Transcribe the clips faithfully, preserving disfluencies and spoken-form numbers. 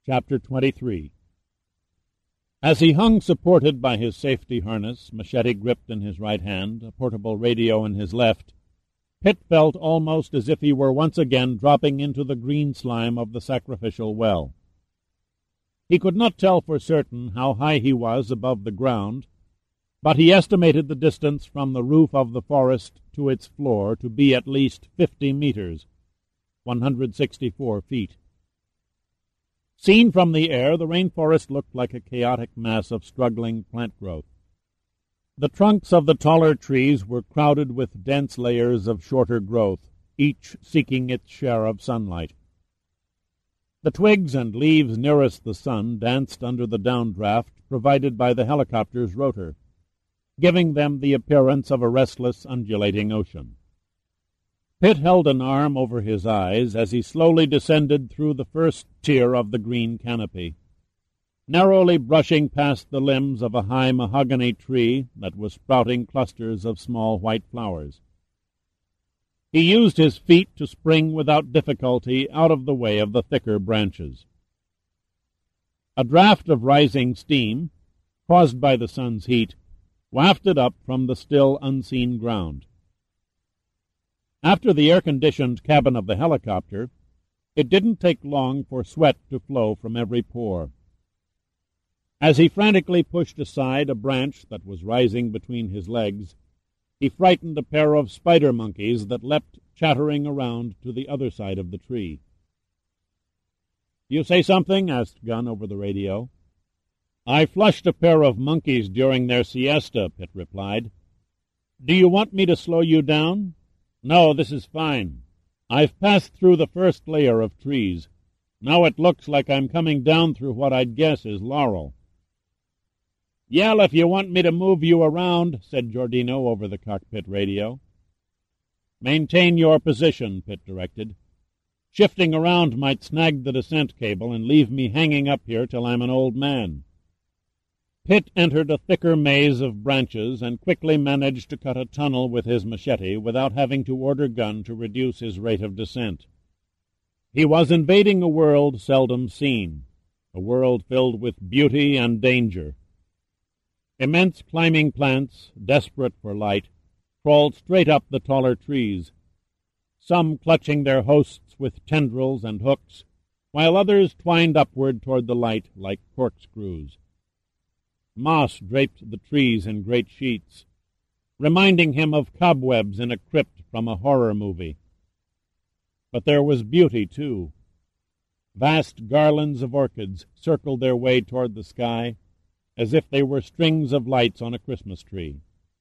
Chapter twenty-three. As he hung supported by his safety harness, machete gripped in his right hand, a portable radio in his left, Pitt felt almost as if he were once again dropping into the green slime of the sacrificial well. He could not tell for certain how high he was above the ground, but he estimated the distance from the roof of the forest to its floor to be at least fifty meters, one hundred sixty-four feet. Seen from the air, the rainforest looked like a chaotic mass of struggling plant growth. The trunks of the taller trees were crowded with dense layers of shorter growth, each seeking its share of sunlight. The twigs and leaves nearest the sun danced under the downdraft provided by the helicopter's rotor, giving them the appearance of a restless, undulating ocean. Pitt held an arm over his eyes as he slowly descended through the first tier of the green canopy, narrowly brushing past the limbs of a high mahogany tree that was sprouting clusters of small white flowers. He used his feet to spring without difficulty out of the way of the thicker branches. A draft of rising steam, caused by the sun's heat, wafted up from the still unseen ground. After the air-conditioned cabin of the helicopter, it didn't take long for sweat to flow from every pore. As he frantically pushed aside a branch that was rising between his legs, he frightened a pair of spider monkeys that leapt chattering around to the other side of the tree. "You say something?" asked Gunn over the radio. "I flushed a pair of monkeys during their siesta," Pitt replied. "Do you want me to slow you down?" "No, this is fine. I've passed through the first layer of trees. Now it looks like I'm coming down through what I'd guess is laurel." "Yell if you want me to move you around," said Giordino over the cockpit radio. "Maintain your position," Pitt directed. "Shifting around might snag the descent cable and leave me hanging up here till I'm an old man." Pitt entered a thicker maze of branches and quickly managed to cut a tunnel with his machete without having to order Gunn to reduce his rate of descent. He was invading a world seldom seen, a world filled with beauty and danger. Immense climbing plants, desperate for light, crawled straight up the taller trees, some clutching their hosts with tendrils and hooks, while others twined upward toward the light like corkscrews. Moss draped the trees in great sheets, reminding him of cobwebs in a crypt from a horror movie. But there was beauty, too. Vast garlands of orchids circled their way toward the sky, as if they were strings of lights on a Christmas tree.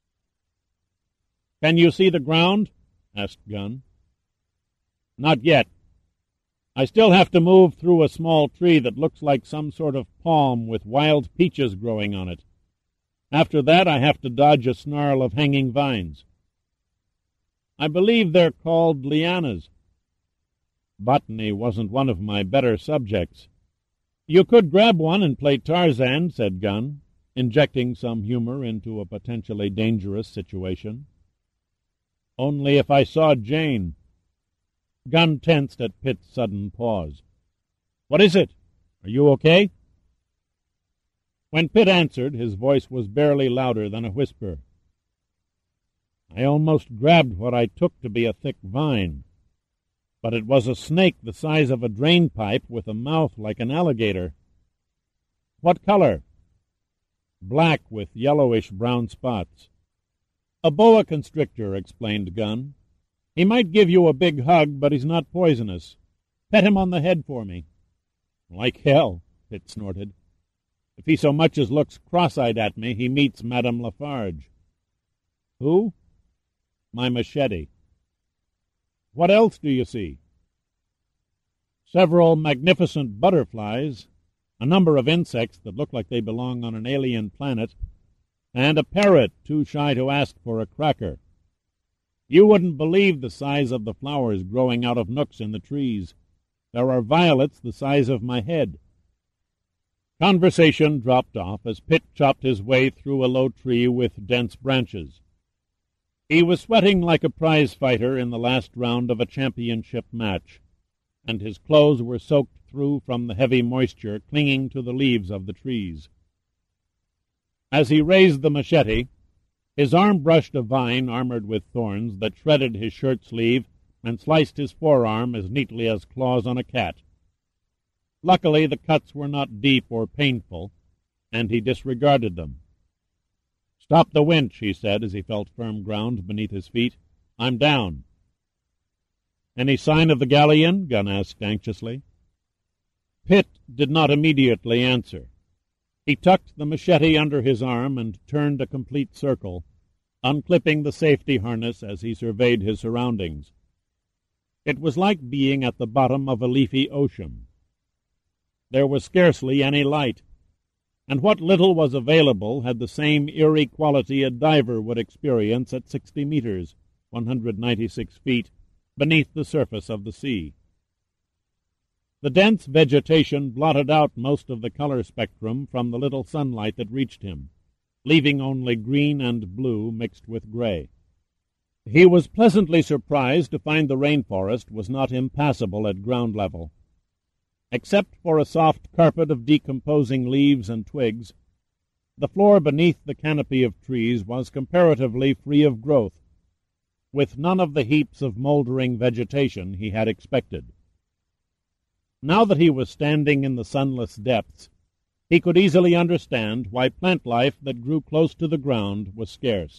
"Can you see the ground?" asked Gunn. "Not yet. I still have to move through a small tree that looks like some sort of palm with wild peaches growing on it. After that, I have to dodge a snarl of hanging vines. I believe they're called lianas. Botany wasn't one of my better subjects." "You could grab one and play Tarzan," said Gunn, injecting some humor into a potentially dangerous situation. "Only if I saw Jane." Gunn tensed at Pitt's sudden pause. "What is it? Are you okay?" When Pitt answered, his voice was barely louder than a whisper. "I almost grabbed what I took to be a thick vine, but it was a snake the size of a drain pipe with a mouth like an alligator." "What color?" "Black with yellowish-brown spots." "A boa constrictor," explained Gunn. "He might give you a big hug, but he's not poisonous. Pet him on the head for me." "Like hell," Pitt snorted. "If he so much as looks cross-eyed at me, he meets Madame Lafarge." "Who?" "My machete." "What else do you see?" "Several magnificent butterflies, a number of insects that look like they belong on an alien planet, and a parrot too shy to ask for a cracker. You wouldn't believe the size of the flowers growing out of nooks in the trees. There are violets the size of my head." Conversation dropped off as Pitt chopped his way through a low tree with dense branches. He was sweating like a prize fighter in the last round of a championship match, and his clothes were soaked through from the heavy moisture clinging to the leaves of the trees. As he raised the machete, his arm brushed a vine armored with thorns that shredded his shirt sleeve and sliced his forearm as neatly as claws on a cat. Luckily, the cuts were not deep or painful, and he disregarded them. "Stop the winch," he said as he felt firm ground beneath his feet. "I'm down." "Any sign of the galleon?" Gunn asked anxiously. Pitt did not immediately answer. He tucked the machete under his arm and turned a complete circle, unclipping the safety harness as he surveyed his surroundings. It was like being at the bottom of a leafy ocean. There was scarcely any light, and what little was available had the same eerie quality a diver would experience at sixty meters, one hundred ninety-six feet, beneath the surface of the sea. The dense vegetation blotted out most of the color spectrum from the little sunlight that reached him, leaving only green and blue mixed with gray. He was pleasantly surprised to find the rainforest was not impassable at ground level. Except for a soft carpet of decomposing leaves and twigs, the floor beneath the canopy of trees was comparatively free of growth, with none of the heaps of moldering vegetation he had expected. Now that he was standing in the sunless depths, he could easily understand why plant life that grew close to the ground was scarce.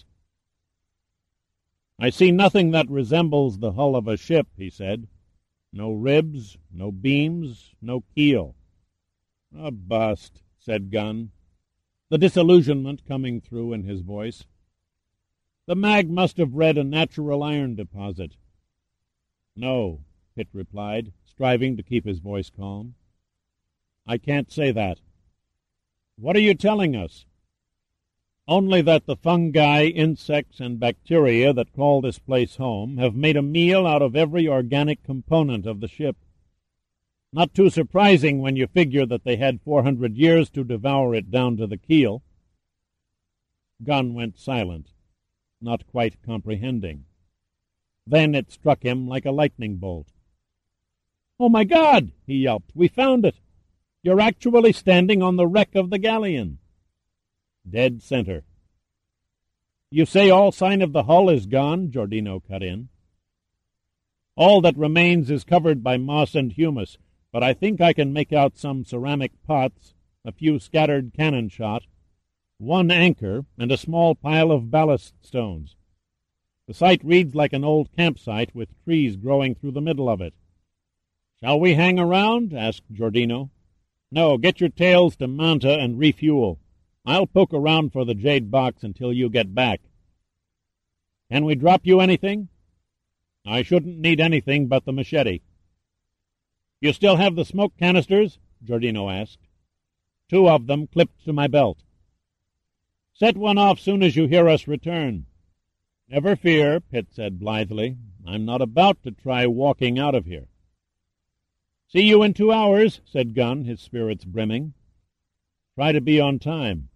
"I see nothing that resembles the hull of a ship," he said. "No ribs, no beams, no keel." "A bust," said Gunn, the disillusionment coming through in his voice. "The mag must have read a natural iron deposit." "No," Pitt replied, striving to keep his voice calm. "I can't say that." "What are you telling us?" "Only that the fungi, insects, and bacteria that call this place home have made a meal out of every organic component of the ship. Not too surprising when you figure that they had four hundred years to devour it down to the keel." Gunn went silent, not quite comprehending. Then it struck him like a lightning bolt. "Oh, my God!" he yelped. "We found it! You're actually standing on the wreck of the galleon." "Dead center." "You say all sign of the hull is gone?" Giordino cut in. "All that remains is covered by moss and humus, but I think I can make out some ceramic pots, a few scattered cannon shot, one anchor, and a small pile of ballast stones. The site reads like an old campsite with trees growing through the middle of it." "Shall we hang around?" asked Giordino. "No, get your tails to Manta and refuel. I'll poke around for the jade box until you get back." "Can we drop you anything?" "I shouldn't need anything but the machete." "You still have the smoke canisters?" Giordino asked. "Two of them clipped to my belt." "Set one off soon as you hear us return." "Never fear," Pitt said blithely. "I'm not about to try walking out of here." "See you in two hours," said Gunn, his spirits brimming. "Try to be on time."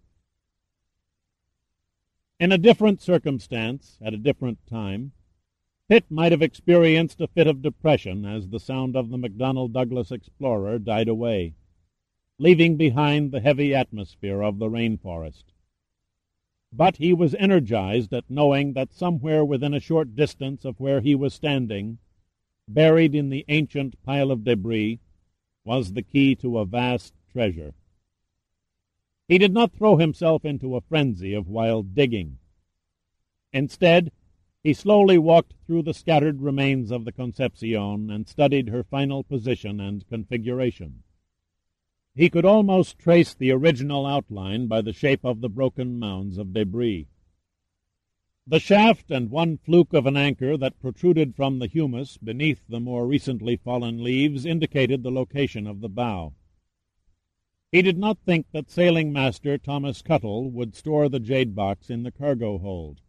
In a different circumstance, at a different time, Pitt might have experienced a fit of depression as the sound of the McDonnell Douglas Explorer died away, leaving behind the heavy atmosphere of the rainforest. But he was energized at knowing that somewhere within a short distance of where he was standing, buried in the ancient pile of debris, was the key to a vast treasure. He did not throw himself into a frenzy of wild digging. Instead, he slowly walked through the scattered remains of the Concepcion and studied her final position and configuration. He could almost trace the original outline by the shape of the broken mounds of debris. The shaft and one fluke of an anchor that protruded from the humus beneath the more recently fallen leaves indicated the location of the bow. He did not think that Sailing Master Thomas Cuttle would store the jade box in the cargo hold.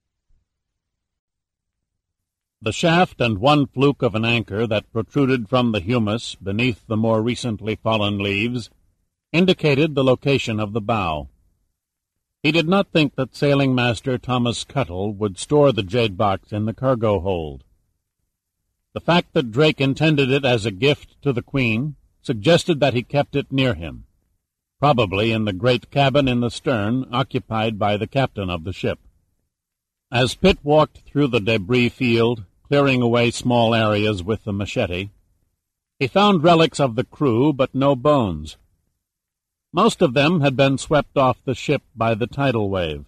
The shaft and one fluke of an anchor that protruded from the humus beneath the more recently fallen leaves indicated the location of the bow. He did not think that Sailing Master Thomas Cuttle would store the jade box in the cargo hold. The fact that Drake intended it as a gift to the Queen suggested that he kept it near him, probably in the great cabin in the stern occupied by the captain of the ship. As Pitt walked through the debris field, clearing away small areas with the machete, he found relics of the crew, but no bones. Most of them had been swept off the ship by the tidal wave.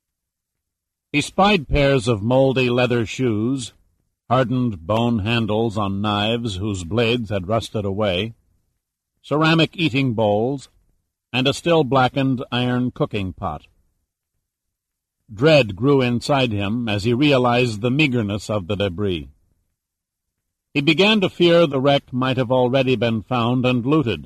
He spied pairs of moldy leather shoes, hardened bone handles on knives whose blades had rusted away, ceramic eating bowls, and a still blackened iron cooking pot. Dread grew inside him as he realized the meagerness of the debris. He began to fear the wreck might have already been found and looted.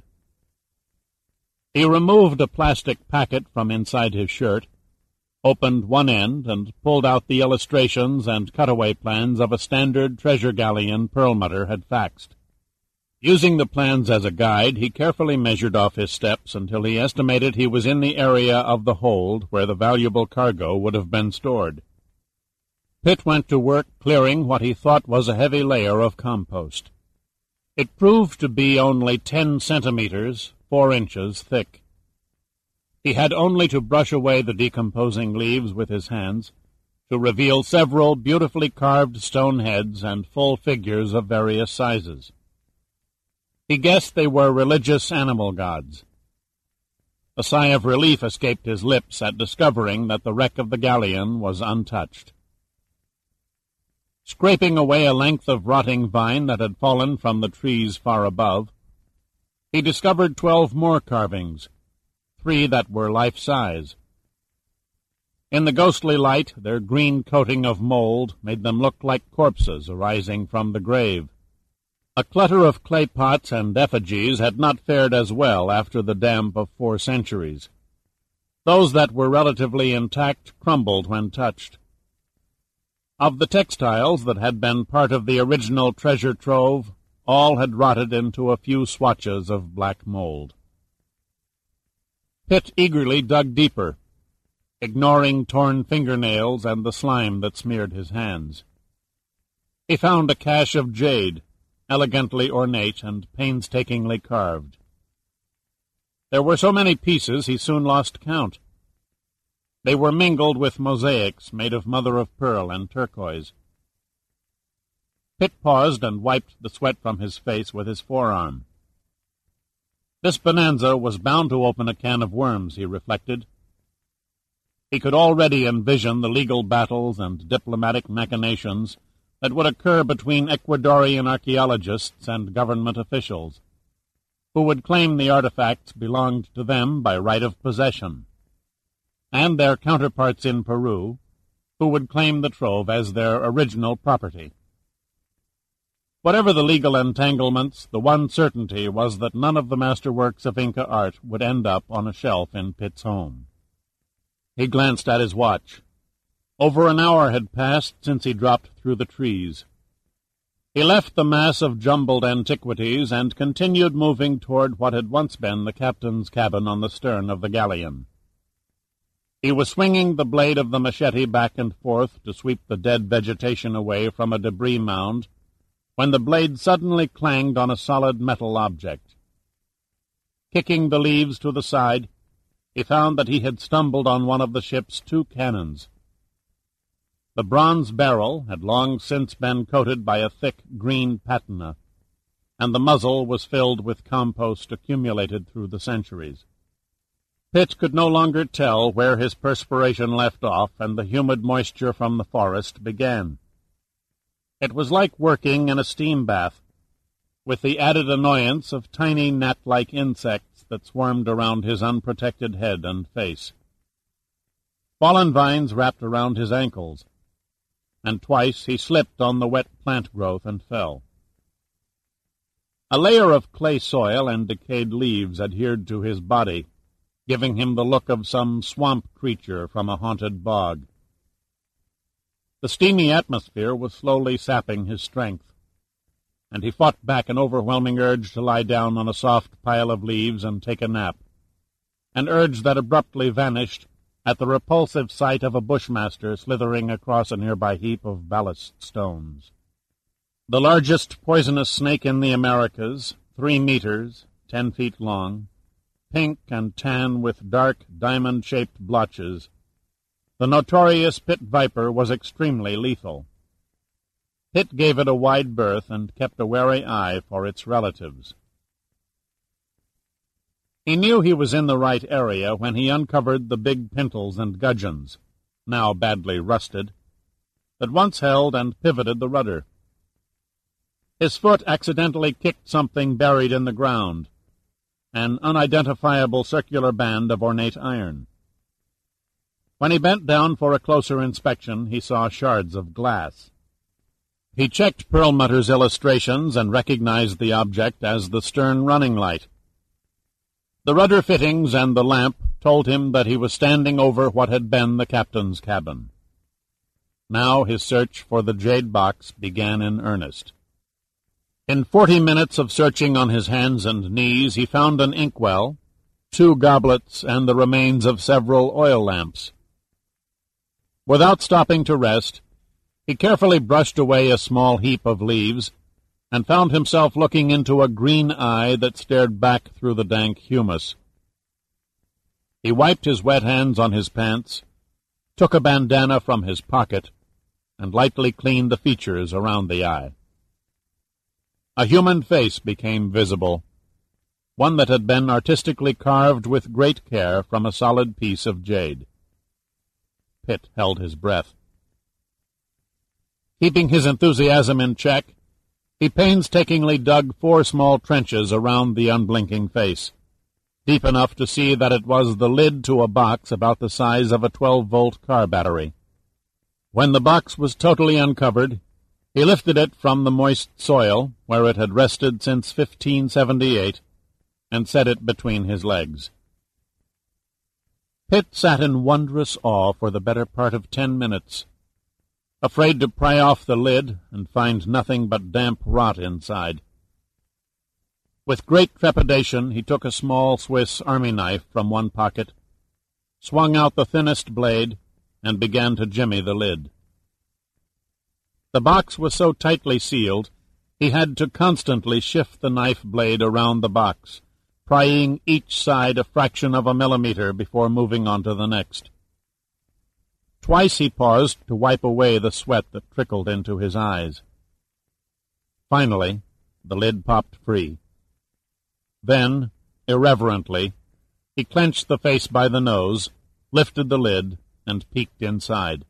He removed a plastic packet from inside his shirt, opened one end, and pulled out the illustrations and cutaway plans of a standard treasure galleon Perlmutter had faxed. Using the plans as a guide, he carefully measured off his steps until he estimated he was in the area of the hold where the valuable cargo would have been stored. Pitt went to work clearing what he thought was a heavy layer of compost. It proved to be only ten centimeters, four inches thick. He had only to brush away the decomposing leaves with his hands to reveal several beautifully carved stone heads and full figures of various sizes. He guessed they were religious animal gods. A sigh of relief escaped his lips at discovering that the wreck of the galleon was untouched. Scraping away a length of rotting vine that had fallen from the trees far above, he discovered twelve more carvings, three that were life-size. In the ghostly light, their green coating of mold made them look like corpses arising from the grave. A clutter of clay pots and effigies had not fared as well after the damp of four centuries. Those that were relatively intact crumbled when touched. Of the textiles that had been part of the original treasure trove, all had rotted into a few swatches of black mold. Pitt eagerly dug deeper, ignoring torn fingernails and the slime that smeared his hands. He found a cache of jade, elegantly ornate and painstakingly carved. There were so many pieces he soon lost count. They were mingled with mosaics made of mother-of-pearl and turquoise. Pitt paused and wiped the sweat from his face with his forearm. This bonanza was bound to open a can of worms, he reflected. He could already envision the legal battles and diplomatic machinations that would occur between Ecuadorian archaeologists and government officials, who would claim the artifacts belonged to them by right of possession, and their counterparts in Peru, who would claim the trove as their original property. Whatever the legal entanglements, the one certainty was that none of the masterworks of Inca art would end up on a shelf in Pitt's home. He glanced at his watch. Over an hour had passed since he dropped through the trees. He left the mass of jumbled antiquities and continued moving toward what had once been the captain's cabin on the stern of the galleon. He was swinging the blade of the machete back and forth to sweep the dead vegetation away from a debris mound when the blade suddenly clanged on a solid metal object. Kicking the leaves to the side, he found that he had stumbled on one of the ship's two cannons. The bronze barrel had long since been coated by a thick green patina, and the muzzle was filled with compost accumulated through the centuries. Pitt could no longer tell where his perspiration left off and the humid moisture from the forest began. It was like working in a steam bath, with the added annoyance of tiny gnat-like insects that swarmed around his unprotected head and face. Fallen vines wrapped around his ankles, and twice he slipped on the wet plant growth and fell. A layer of clay soil and decayed leaves adhered to his body, giving him the look of some swamp creature from a haunted bog. The steamy atmosphere was slowly sapping his strength, and he fought back an overwhelming urge to lie down on a soft pile of leaves and take a nap, an urge that abruptly vanished at the repulsive sight of a bushmaster slithering across a nearby heap of ballast stones. The largest poisonous snake in the Americas, three meters, ten feet long, pink and tan with dark diamond-shaped blotches, the notorious pit viper was extremely lethal. Pitt gave it a wide berth and kept a wary eye for its relatives. He knew he was in the right area when he uncovered the big pintles and gudgeons, now badly rusted, that once held and pivoted the rudder. His foot accidentally kicked something buried in the ground, an unidentifiable circular band of ornate iron. When he bent down for a closer inspection, he saw shards of glass. He checked Perlmutter's illustrations and recognized the object as the stern running light. The rudder fittings and the lamp told him that he was standing over what had been the captain's cabin. Now his search for the jade box began in earnest. In forty minutes of searching on his hands and knees, he found an inkwell, two goblets, and the remains of several oil lamps. Without stopping to rest, he carefully brushed away a small heap of leaves and found himself looking into a green eye that stared back through the dank humus. He wiped his wet hands on his pants, took a bandana from his pocket, and lightly cleaned the features around the eye. A human face became visible, one that had been artistically carved with great care from a solid piece of jade. Pitt held his breath. Keeping his enthusiasm in check, he painstakingly dug four small trenches around the unblinking face, deep enough to see that it was the lid to a box about the size of a twelve-volt car battery. When the box was totally uncovered, he lifted it from the moist soil, where it had rested since fifteen seventy-eight, and set it between his legs. Pitt sat in wondrous awe for the better part of ten minutes, afraid to pry off the lid and find nothing but damp rot inside. With great trepidation he took a small Swiss army knife from one pocket, swung out the thinnest blade, and began to jimmy the lid. The box was so tightly sealed, he had to constantly shift the knife blade around the box, prying each side a fraction of a millimeter before moving on to the next. Twice he paused to wipe away the sweat that trickled into his eyes. Finally, the lid popped free. Then, irreverently, he clenched the face by the nose, lifted the lid, and peeked inside.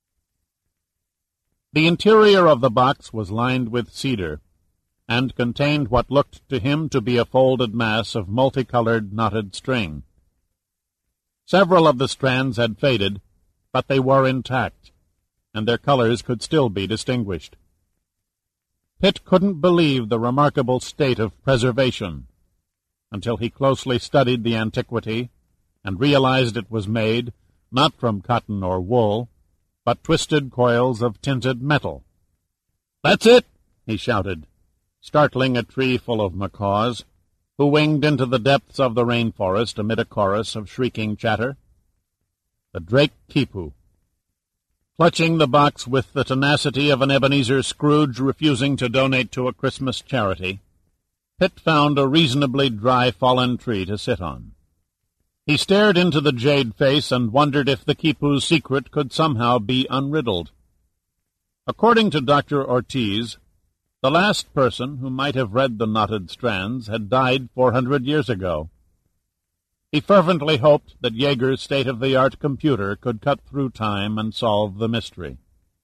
The interior of the box was lined with cedar, and contained what looked to him to be a folded mass of multicolored knotted string. Several of the strands had faded, but they were intact, and their colors could still be distinguished. Pitt couldn't believe the remarkable state of preservation until he closely studied the antiquity and realized it was made, not from cotton or wool, but twisted coils of tinted metal. "That's it!" he shouted, startling a tree full of macaws, who winged into the depths of the rainforest amid a chorus of shrieking chatter. The Drake Kipu. Clutching the box with the tenacity of an Ebenezer Scrooge refusing to donate to a Christmas charity, Pitt found a reasonably dry fallen tree to sit on. He stared into the jade face and wondered if the Kipu's secret could somehow be unriddled. According to Doctor Ortiz, the last person who might have read the knotted strands had died four hundred years ago. He fervently hoped that Jaeger's state-of-the-art computer could cut through time and solve the mystery.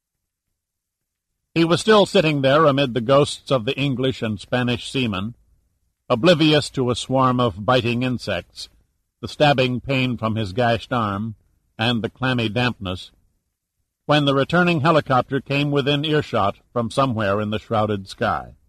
He was still sitting there amid the ghosts of the English and Spanish seamen, oblivious to a swarm of biting insects, the stabbing pain from his gashed arm, and the clammy dampness, when the returning helicopter came within earshot from somewhere in the shrouded sky.